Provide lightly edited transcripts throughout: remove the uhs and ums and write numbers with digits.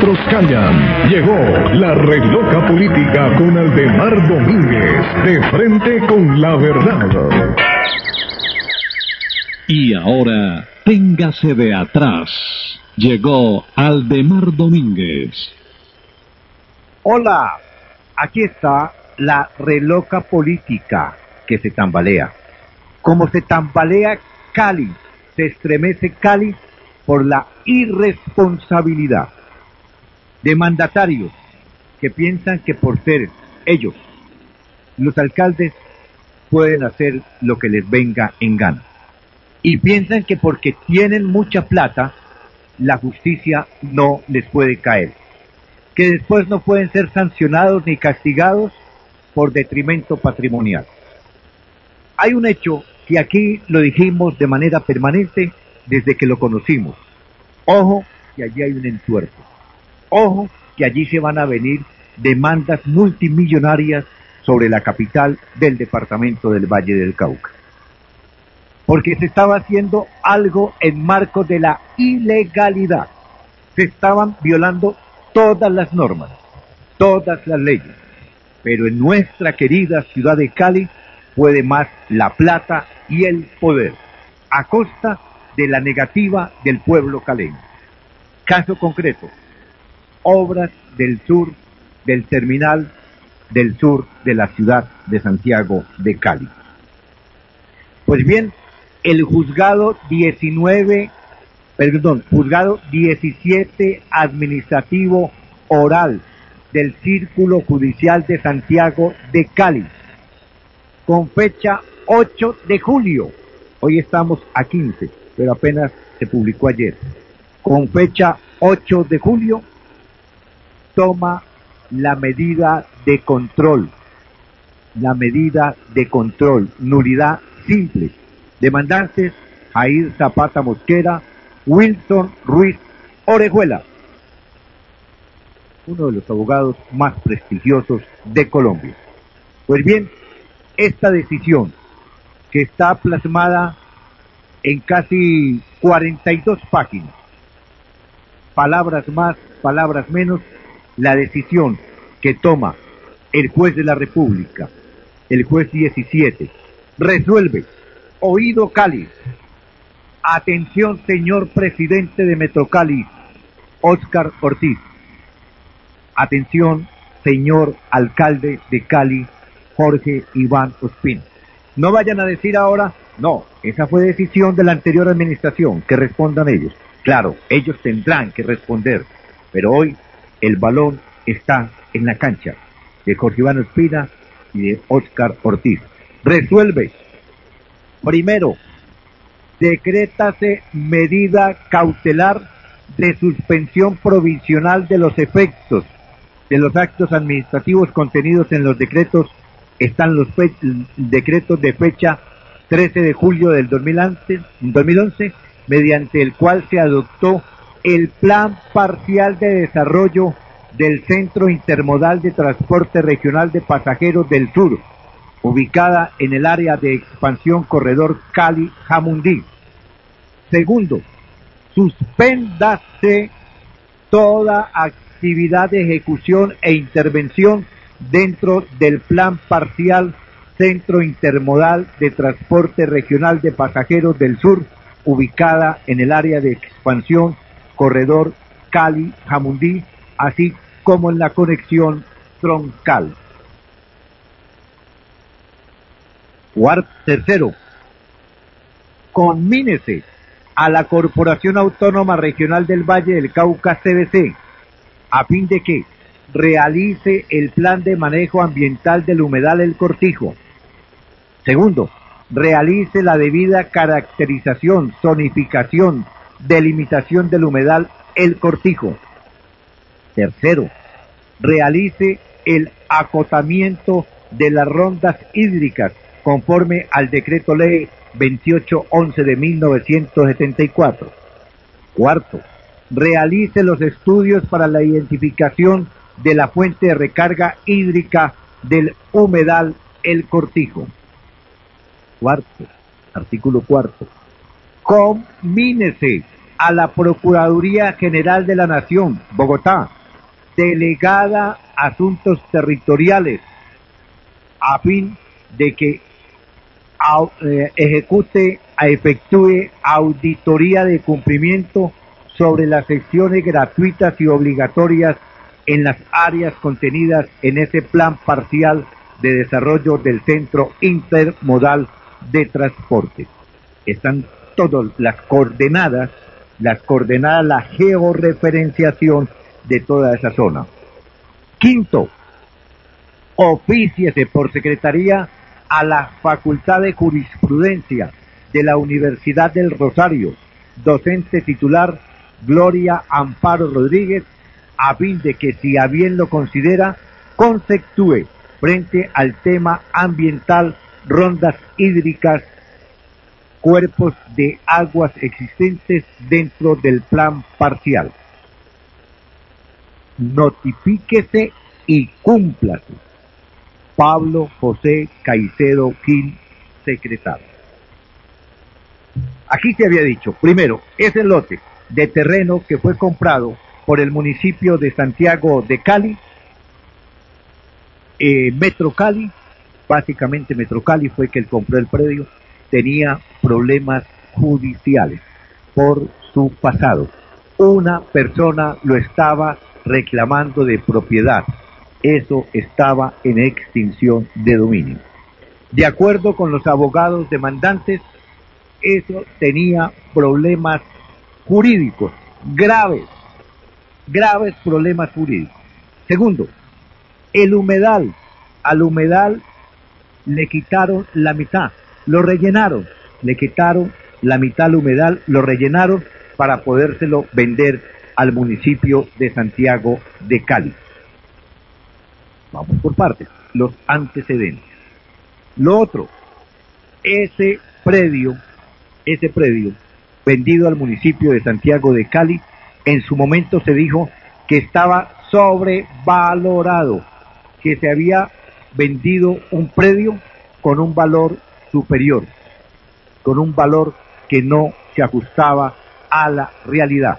otros callan. Llegó la Reloca Política con Aldemar Domínguez, de frente con la verdad. Y ahora, téngase de atrás. Llegó Aldemar Domínguez. Hola, aquí está la Reloca Política que se tambalea. Como se tambalea Cali, se estremece Cali por la irresponsabilidad de mandatarios que piensan que por ser ellos los alcaldes pueden hacer lo que les venga en gana. Y piensan que porque tienen mucha plata, la justicia no les puede caer. Que después no pueden ser sancionados ni castigados por detrimento patrimonial. Hay un hecho que aquí lo dijimos de manera permanente desde que lo conocimos. Ojo, que allí hay un entuerto. Ojo, que allí se van a venir demandas multimillonarias sobre la capital del departamento del Valle del Cauca. Porque se estaba haciendo algo en marco de la ilegalidad. Se estaban violando todas las normas, todas las leyes. Pero en nuestra querida ciudad de Cali puede más la plata y el poder, a costa de la negativa del pueblo caleño. Caso concreto, obras del sur del terminal del sur de la ciudad de Santiago de Cali. Pues bien, el juzgado 17 administrativo oral del Círculo Judicial de Santiago de Cali, con fecha 8 de julio, hoy estamos a 15, pero apenas se publicó ayer, con fecha 8 de julio, toma la medida de control, nulidad simple. Demandantes: Jair Zapata Mosquera, Wilson Ruiz Orejuela, uno de los abogados más prestigiosos de Colombia. Pues bien, esta decisión, que está plasmada en casi 42 páginas, palabras más, palabras menos, la decisión que toma el juez de la República, el juez 17, resuelve: oído Cali, atención señor presidente de Metrocali, Óscar Ortiz, atención señor alcalde de Cali, Jorge Iván Ospina. No vayan a decir ahora, no, esa fue decisión de la anterior administración, que respondan ellos. Claro, ellos tendrán que responder, pero hoy el balón está en la cancha de Jorge Iván Ospina y de Óscar Ortiz. Resuelve: primero, decrétase medida cautelar de suspensión provisional de los efectos de los actos administrativos contenidos en los decretos. Están los decretos de fecha 13 de julio del 2011, mediante el cual se adoptó el Plan Parcial de Desarrollo del Centro Intermodal de Transporte Regional de Pasajeros del Sur, ubicada en el área de expansión Corredor Cali-Jamundí. Segundo, suspéndase toda actividad de ejecución e intervención dentro del Plan Parcial Centro Intermodal de Transporte Regional de Pasajeros del Sur, ubicada en el área de expansión Corredor Cali-Jamundí, así como en la conexión troncal. Tercero, conmínese a la Corporación Autónoma Regional del Valle del Cauca, CVC, a fin de que realice el plan de manejo ambiental del humedal El Cortijo. Segundo, realice la debida caracterización, zonificación, delimitación del humedal El Cortijo. Tercero, realice el acotamiento de las rondas hídricas conforme al decreto ley 2811 de 1974. Cuarto, realice los estudios para la identificación de la fuente de recarga hídrica del humedal El Cortijo. Cuarto, artículo cuarto, conmínese a la Procuraduría General de la Nación, Bogotá, delegada Asuntos Territoriales, a fin de que efectúe auditoría de cumplimiento sobre las secciones gratuitas y obligatorias en las áreas contenidas en ese plan parcial de desarrollo del Centro Intermodal de Transporte. Están todas las coordenadas, la georreferenciación de toda esa zona. Quinto, ofíciese por secretaría a la Facultad de Jurisprudencia de la Universidad del Rosario, docente titular Gloria Amparo Rodríguez, a fin de que, si a bien lo considera, conceptúe frente al tema ambiental, rondas hídricas, cuerpos de aguas existentes dentro del plan parcial. Notifíquese y cúmplase. Pablo José Caicedo Gil, secretario. Aquí se había dicho, primero, ese lote de terreno que fue comprado por el municipio de Santiago de Cali, Metro Cali, básicamente Metro Cali fue que él compró el predio, tenía problemas judiciales por su pasado. Una persona lo estaba reclamando de propiedad. Eso estaba en extinción de dominio. De acuerdo con los abogados demandantes, eso tenía problemas jurídicos, graves problemas jurídicos. Segundo, al humedal le quitaron la mitad, lo rellenaron, le quitaron la mitad al humedal, lo rellenaron para podérselo vender al municipio de Santiago de Cali. Vamos por partes, los antecedentes. Lo otro, ese predio vendido al municipio de Santiago de Cali, en su momento se dijo que estaba sobrevalorado, que se había vendido un predio con un valor superior, con un valor que no se ajustaba a la realidad.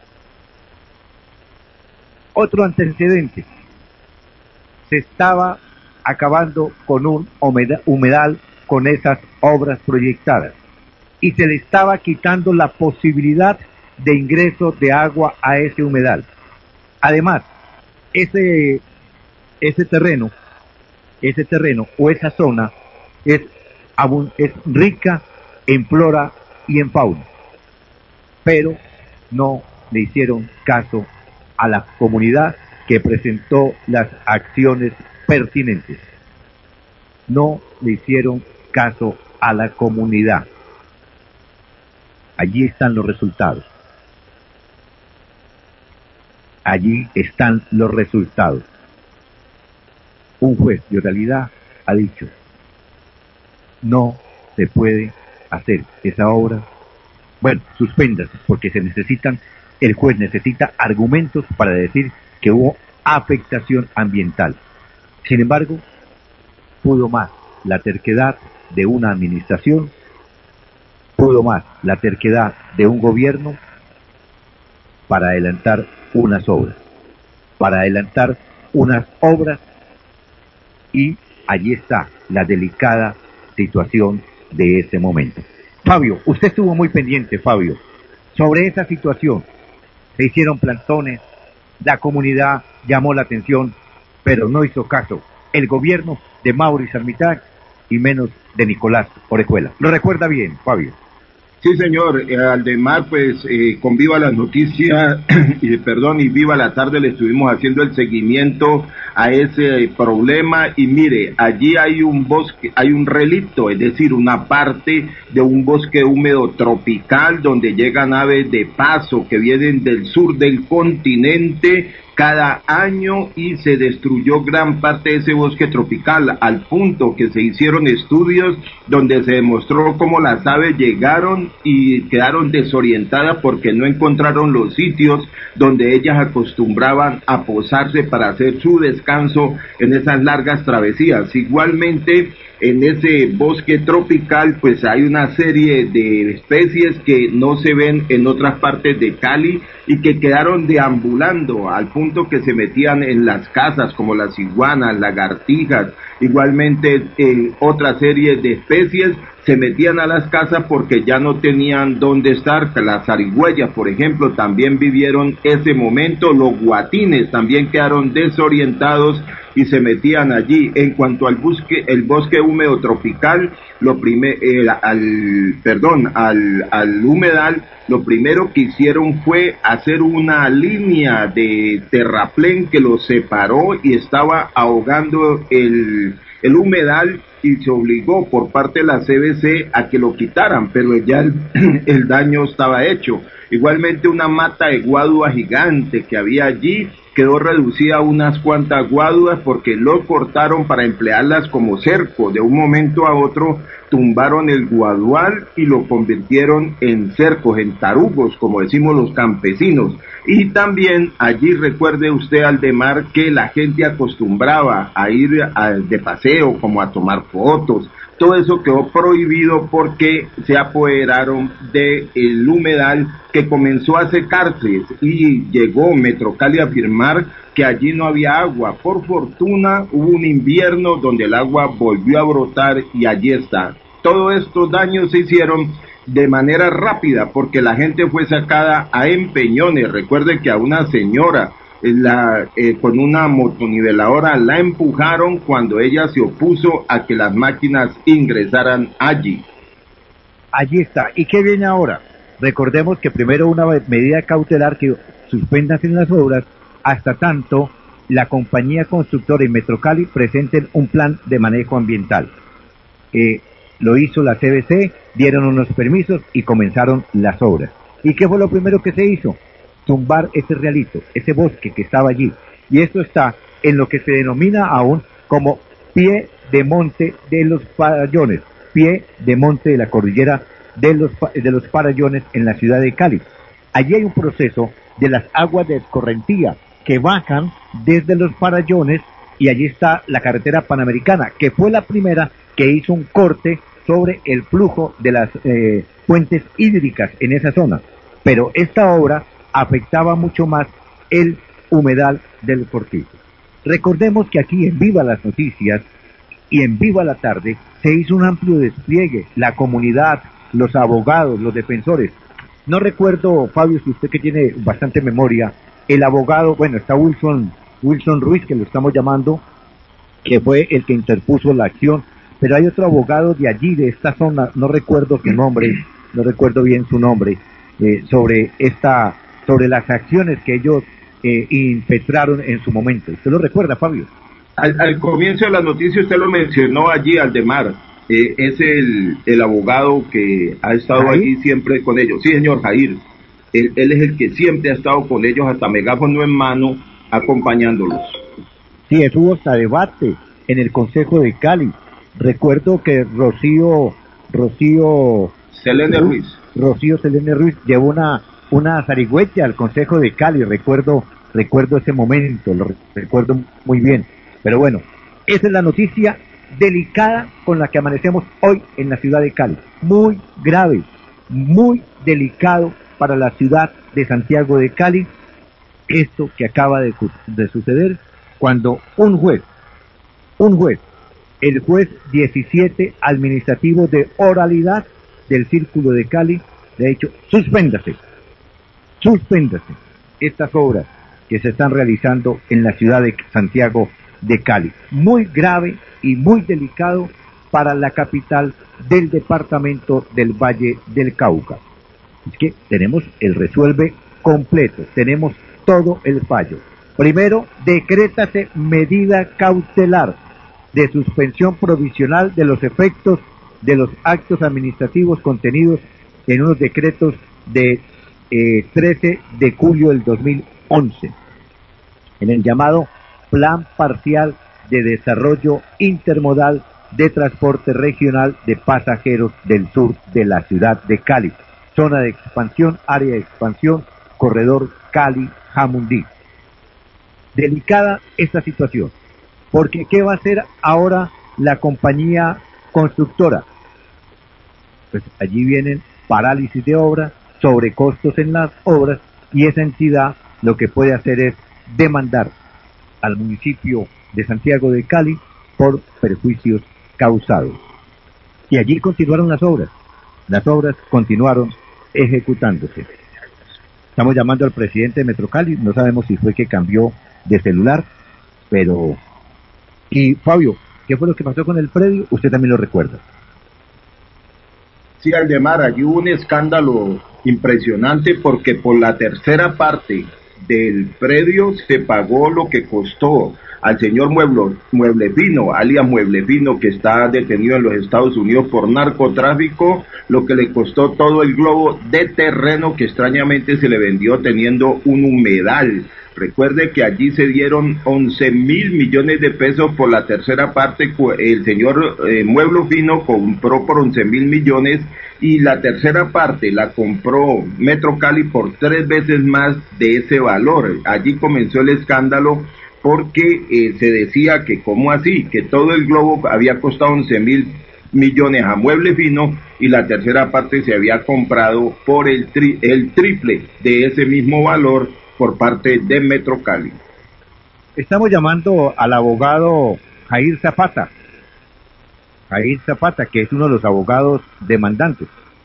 Otro antecedente, se estaba acabando con un humedal con esas obras proyectadas y se le estaba quitando la posibilidad de ingreso de agua a ese humedal. Además, ese terreno o esa zona es rica en flora y en fauna, pero no le hicieron caso a la comunidad que presentó las acciones pertinentes. No le hicieron caso a la comunidad. Allí están los resultados. Allí están los resultados. Un juez de oralidad ha dicho, no se puede hacer esa obra. Bueno, suspéndase, porque el juez necesita argumentos para decir que hubo afectación ambiental. Sin embargo, pudo más la terquedad de una administración, pudo más la terquedad de un gobierno para adelantar unas obras, y allí está la delicada situación de ese momento. Fabio, usted estuvo muy pendiente, Fabio, sobre esa situación. Se hicieron plantones, la comunidad llamó la atención, pero no hizo caso el gobierno de Mauricio Armitage y menos de Nicolás Orejuela. ¿Lo recuerda bien, Fabio? Sí, señor. Aldemar, pues, con Viva la Noticia, y Viva la Tarde, le estuvimos haciendo el seguimiento a ese problema, y mire, allí hay un bosque, hay un relicto, es decir, una parte de un bosque húmedo tropical donde llegan aves de paso que vienen del sur del continente cada año, y se destruyó gran parte de ese bosque tropical, al punto que se hicieron estudios donde se demostró cómo las aves llegaron y quedaron desorientadas porque no encontraron los sitios donde ellas acostumbraban a posarse para hacer su descanso en esas largas travesías. Igualmente, en ese bosque tropical pues hay una serie de especies que no se ven en otras partes de Cali y que quedaron deambulando al punto que se metían en las casas como las iguanas, lagartijas, igualmente otra serie de especies se metían a las casas porque ya no tenían dónde estar. Las zarigüeyas, por ejemplo, también vivieron ese momento. Los guatines también quedaron desorientados y se metían allí. En cuanto al bosque húmedo tropical, al humedal, lo primero que hicieron fue hacer una línea de terraplén que los separó y estaba ahogando el humedal, y se obligó por parte de la CBC a que lo quitaran, pero ya el daño estaba hecho. Igualmente una mata de guadua gigante que había allí quedó reducida a unas cuantas guaduas porque lo cortaron para emplearlas como cerco. De un momento a otro tumbaron el guadual y lo convirtieron en cercos, en tarugos, como decimos los campesinos. Y también allí recuerde usted, Aldemar, que la gente acostumbraba a ir de paseo, como a tomar fotos. Todo eso quedó prohibido porque se apoderaron del humedal, que comenzó a secarse, y llegó Metrocali a afirmar que allí no había agua. Por fortuna hubo un invierno donde el agua volvió a brotar y allí está. Todos estos daños se hicieron de manera rápida porque la gente fue sacada a empeñones. Recuerde que a una señora con una motoniveladora la empujaron cuando ella se opuso a que las máquinas ingresaran allí. Allí está. ¿Y qué viene ahora? Recordemos que primero una medida cautelar que suspendan las obras hasta tanto la compañía constructora y Metrocali presenten un plan de manejo ambiental. Lo hizo la CBC, dieron unos permisos y comenzaron las obras. ¿Y qué fue lo primero que se hizo? Tumbar ese realito, ese bosque que estaba allí. Y esto está en lo que se denomina aún como pie de monte de los Farallones, pie de monte de la cordillera de los Farallones en la ciudad de Cali. Allí hay un proceso de las aguas de escorrentía que bajan desde los Farallones, y allí está la carretera panamericana, que fue la primera que hizo un corte sobre el flujo de las fuentes hídricas en esa zona. Pero esta obra afectaba mucho más el humedal del Cortijo. Recordemos que aquí en Viva las Noticias y en Viva la Tarde se hizo un amplio despliegue, la comunidad, los abogados, los defensores. No recuerdo, Fabio, si usted que tiene bastante memoria, el abogado, bueno, está Wilson Ruiz, que lo estamos llamando, que fue el que interpuso la acción, pero hay otro abogado de allí, de esta zona, no recuerdo qué nombre, no recuerdo bien su nombre, sobre las acciones que ellos impetraron en su momento. ¿Usted lo recuerda, Fabio? Al comienzo de la noticia usted lo mencionó allí, Aldemar. Es el abogado que ha estado ¿Jair? allí siempre con ellos. Sí, señor, Jair. Él es el que siempre ha estado con ellos, hasta megáfono en mano, acompañándolos. Sí, hubo hasta debate en el Consejo de Cali. Recuerdo que Rocío Selene Ruiz llevó una zarigüeya al Consejo de Cali. Recuerdo ese momento, lo recuerdo muy bien. Pero bueno, esa es la noticia delicada con la que amanecemos hoy en la ciudad de Cali. Muy grave, muy delicado para la ciudad de Santiago de Cali, esto que acaba de suceder, cuando un juez, el juez 17 administrativo de oralidad del Círculo de Cali, le ha dicho: suspéndase estas obras que se están realizando en la ciudad de Santiago de Cali. Muy grave y muy delicado para la capital del departamento del Valle del Cauca. Es que tenemos el resuelve completo, tenemos todo el fallo. Primero, decrétase medida cautelar de suspensión provisional de los efectos de los actos administrativos contenidos en unos decretos de 13 de julio del 2011, en el llamado Plan Parcial de Desarrollo Intermodal de Transporte Regional de Pasajeros del sur de la ciudad de Cali, zona de expansión, área de expansión, corredor Cali-Jamundí. Delicada esta situación, porque ¿qué va a hacer ahora la compañía constructora. Pues allí vienen parálisis de obra, sobrecostos en las obras, y esa entidad lo que puede hacer es demandar al municipio de Santiago de Cali por perjuicios causados. Y allí continuaron las obras continuaron ejecutándose. Estamos llamando al presidente de Metrocali, no sabemos si fue que cambió de celular, pero... Y Fabio, ¿qué fue lo que pasó con el predio? Usted también lo recuerda. Sí, Aldemar, allí hubo un escándalo impresionante porque por la tercera parte del predio se pagó lo que costó al señor Mueblefino, alias Mueblefino, que está detenido en los Estados Unidos por narcotráfico, lo que le costó todo el globo de terreno que extrañamente se le vendió teniendo un humedal. Recuerde que allí se dieron 11.000 millones de pesos por la tercera parte. El señor Mueblefino compró por 11.000 millones y la tercera parte la compró Metrocali por 3 veces más de ese valor. Allí comenzó el escándalo porque se decía que cómo así, que todo el globo había costado 11.000 millones a Mueblefino y la tercera parte se había comprado por el triple de ese mismo valor por parte de Metrocali. Estamos llamando al abogado Jair Zapata, que es uno de los abogados demandantes,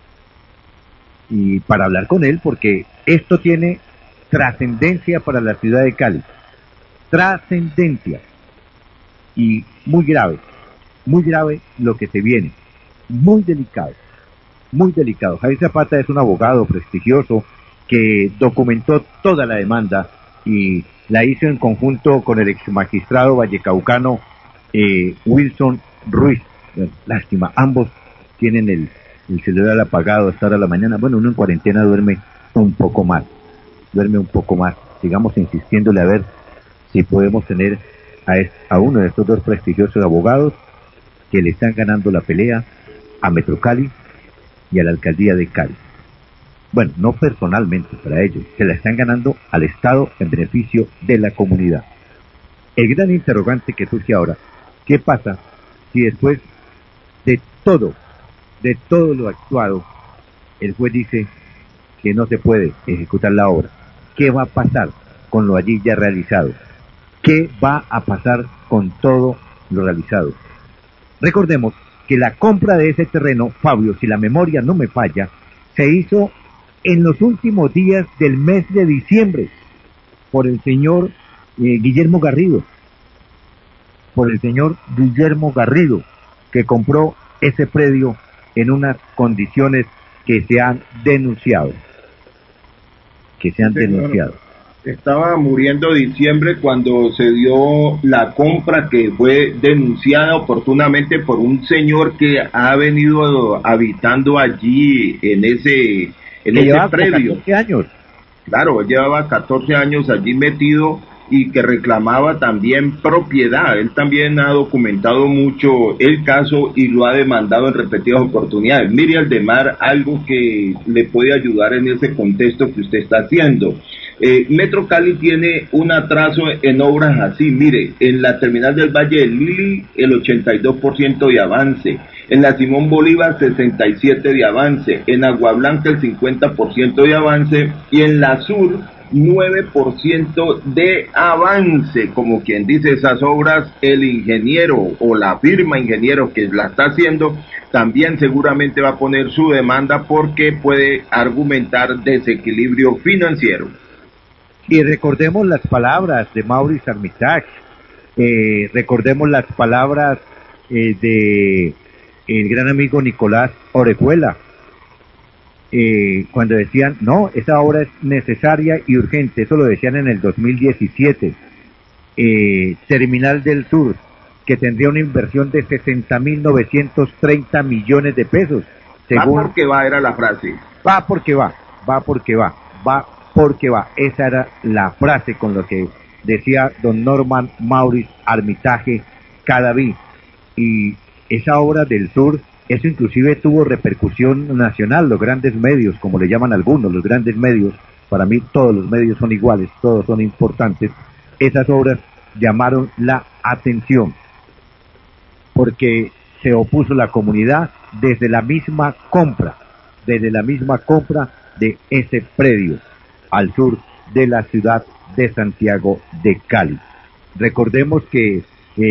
y para hablar con él porque esto tiene trascendencia para la ciudad de Cali, trascendencia, y muy grave lo que se viene, muy delicado. Jair Zapata es un abogado prestigioso que documentó toda la demanda y la hizo en conjunto con el ex magistrado vallecaucano Wilson Ruiz. Lástima, ambos tienen el celular apagado hasta ahora de la mañana. Bueno, uno en cuarentena duerme un poco más. Sigamos insistiéndole a ver si podemos tener a uno de estos dos prestigiosos abogados que le están ganando la pelea a Metrocali y a la alcaldía de Cali. Bueno, no personalmente para ellos, se la están ganando al Estado en beneficio de la comunidad. El gran interrogante que surge ahora, ¿qué pasa si después de todo lo actuado, el juez dice que no se puede ejecutar la obra? ¿Qué va a pasar con lo allí ya realizado? ¿Qué va a pasar con todo lo realizado? Recordemos que la compra de ese terreno, Fabio, si la memoria no me falla, se hizo en los últimos días del mes de diciembre por el señor Guillermo Garrido, que compró ese predio en unas condiciones que se han denunciado. Estaba muriendo diciembre cuando se dio la compra que fue denunciada oportunamente por un señor que ha venido habitando allí en ese predio. 14 años. Claro, él llevaba 14 años allí metido y que reclamaba también propiedad. Él también ha documentado mucho el caso y lo ha demandado en repetidas oportunidades. Mire, Aldemar, algo que le puede ayudar en ese contexto que usted está haciendo. Metrocali tiene un atraso en obras así. Mire, en la terminal del Valle del Lili, el 82% de avance. En la Simón Bolívar, 67% de avance. En Agua Blanca, el 50% de avance. Y en la Sur, 9% de avance. Como quien dice, esas obras, el ingeniero o la firma ingeniero que la está haciendo también seguramente va a poner su demanda porque puede argumentar desequilibrio financiero. Y recordemos las palabras de Maurice Armitage, recordemos las palabras de el gran amigo Nicolás Orejuela, cuando decían, no, esa obra es necesaria y urgente. Eso lo decían en el 2017. Terminal del Sur, que tendría una inversión de 60.930 millones de pesos. Según... Va porque va, era la frase. Va porque va. Esa era la frase con lo que decía don Norman Maurice Armitage Cadaví. Y esa obra del Sur, eso inclusive tuvo repercusión nacional. Los grandes medios, como le llaman algunos, los grandes medios, para mí todos los medios son iguales, todos son importantes. Esas obras llamaron la atención, porque se opuso la comunidad desde la misma compra de ese predio al sur de la ciudad de Santiago de Cali. Recordemos que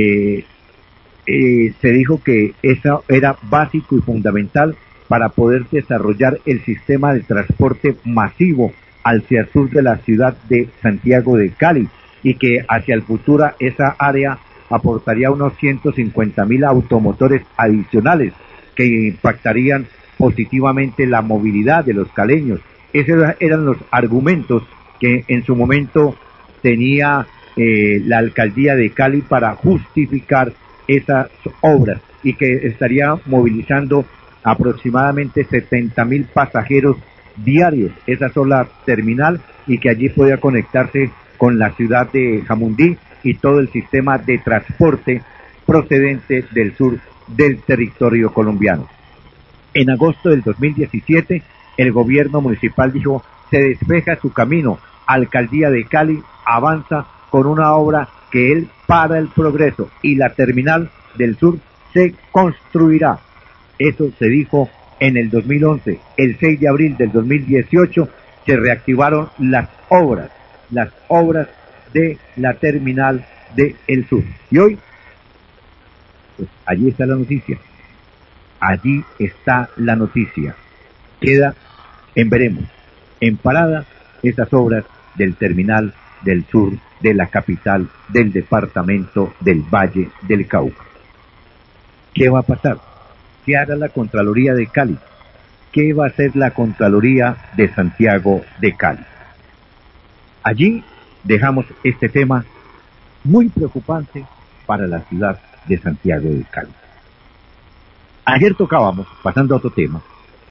se dijo que eso era básico y fundamental para poder desarrollar el sistema de transporte masivo hacia el sur de la ciudad de Santiago de Cali, y que hacia el futuro esa área aportaría unos 150.000 automotores adicionales que impactarían positivamente la movilidad de los caleños. Esos eran los argumentos que en su momento tenía la alcaldía de Cali para justificar esas obras, y que estaría movilizando aproximadamente 70.000 pasajeros diarios esa sola terminal, y que allí podía conectarse con la ciudad de Jamundí y todo el sistema de transporte procedente del sur del territorio colombiano. En agosto del 2017, el gobierno municipal dijo: se despeja su camino, alcaldía de Cali avanza con una obra que él para el progreso, y la terminal del sur se construirá. Eso se dijo en el 2011. El 6 de abril del 2018 se reactivaron las obras de la terminal de El Sur. Y hoy, pues allí está la noticia. Allí está la noticia. Queda en veremos, en parada, esas obras del terminal del sur de la capital del departamento del Valle del Cauca. ¿Qué va a pasar? ¿Qué hará la Contraloría de Cali? ¿Qué va a hacer la Contraloría de Santiago de Cali? Allí dejamos este tema muy preocupante para la ciudad de Santiago de Cali. Ayer tocábamos, pasando a otro tema,